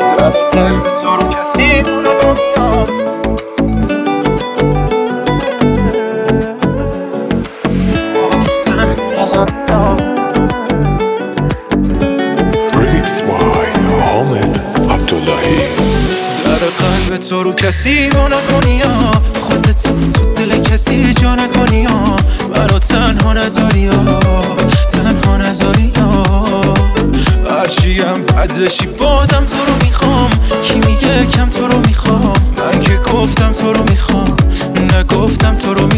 در قلب تو رو کسی قلب تو رو کسی رو نکنی خودت تو دل کسی جا نکنی منو تنها نذاری تنها نذاری هرچیم بد بشی بازم تو رو میخوام کی میگه کم تو رو میخوام من که گفتم تو رو میخوام نگفتم تو رو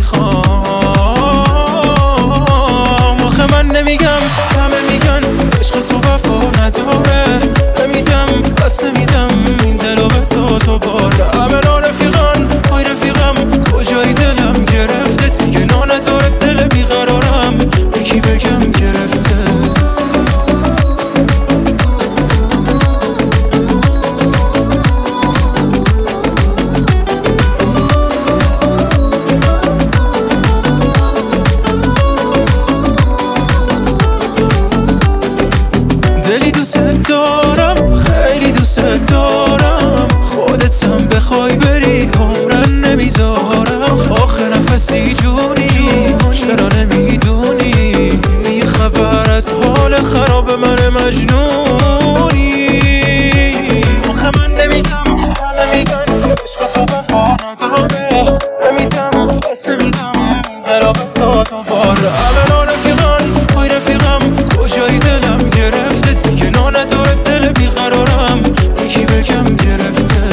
میخوام آخه من نمیگم همه میگن عشق تو وفا نداره نمیدم بس نمیدم این دلو به تو باره همه رفیقان های رفیقم کجایی دلم گرفته دیگه نداره دل بیقرارم یکی بگم گرفته دلی دوست دارم خیلی دوست دارم خودتم بخوای بری عمرن نمیذارم آخه نفسی جونی چرا نمیدونی یه خبر از حال خراب من مجنونی آخه من نمیگم نمیگن عشق تو وفا نداره نمیدم بس نمیدم دلا به تو باره همه رفیقان های رفیقم کجایی دلم گرفته دیگه نداره دل بیقرارم یکی بگم گرفته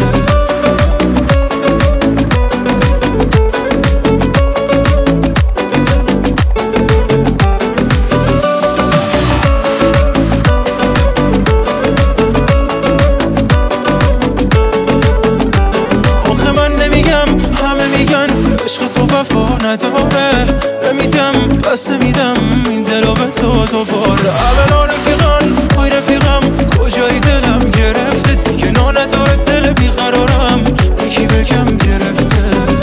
آخه من نمیگم همه میگن عشق تو وفا نداره نمیدم بس نمیدم این دلو به تو باره همه رفیقان های رفیقم کجایی دلم گرفته دیگه نداره دل بیقرارم یکی بگم گرفته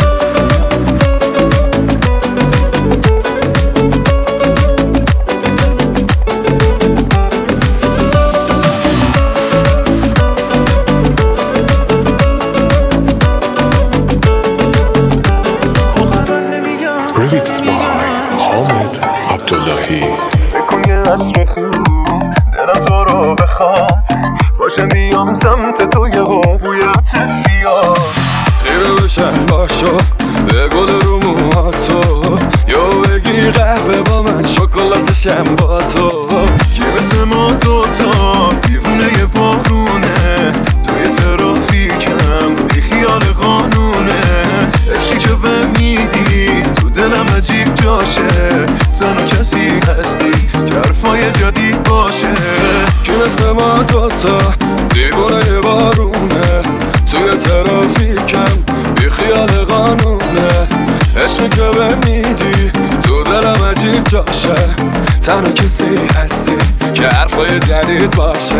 Remix by حامد عبداللهی بکن یه عصر خوب دلم تو رو بخواد باشه میام سمت تو یه بویتت بیاد خیره بشن باشو به گل رو موهاتو یا بگی قهوه با من شکلاتشم با تو که مثل ما دوتا دیوونه بارونه توی ترافیکم بی خیال قانونه عشقی که بمیدی تو دلم عجیب جاشه تنها کسی هستی که حرفای جدید باشه که مثل ما دوتا دیوونه بارونه توی ترافیکم بی خیال قانونه عشقی که بمیدی تو دلم عجیب جاشه تنها کسی هستی که حرفای جدید باشه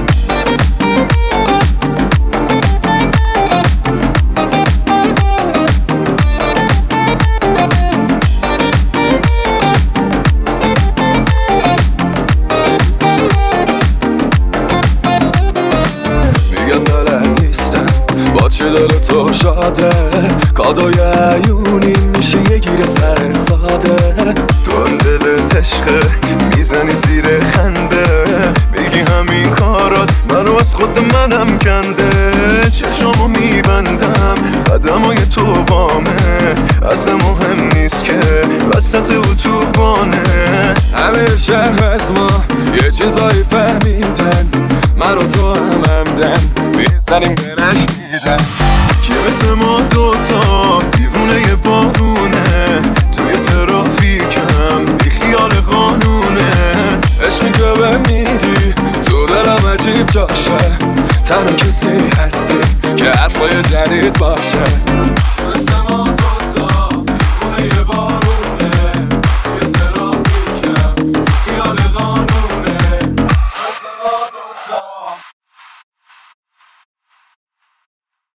میگن دلت نیستم با چه دل تو شاده کادوی عیونی میشه یه گیر سر ساده تو هم دلت عشقه میزنی زیر خنده میگی همین کارات منو از خود منم کنده چشامو میبندم قدمای تو بامه اصلا مهم نیست که وسط اتوبانه همه شهر از ما یه چیزایی فهمیدن من و تو همدن میزنیم به نشنیدن که مثل ما دوتا دیوونه بارونه توی ترافیکم بی خیال قانونه عشقی که بمیدی تو دلم عجیب جاشه تنها کسی هستی که حرفای جدید باشه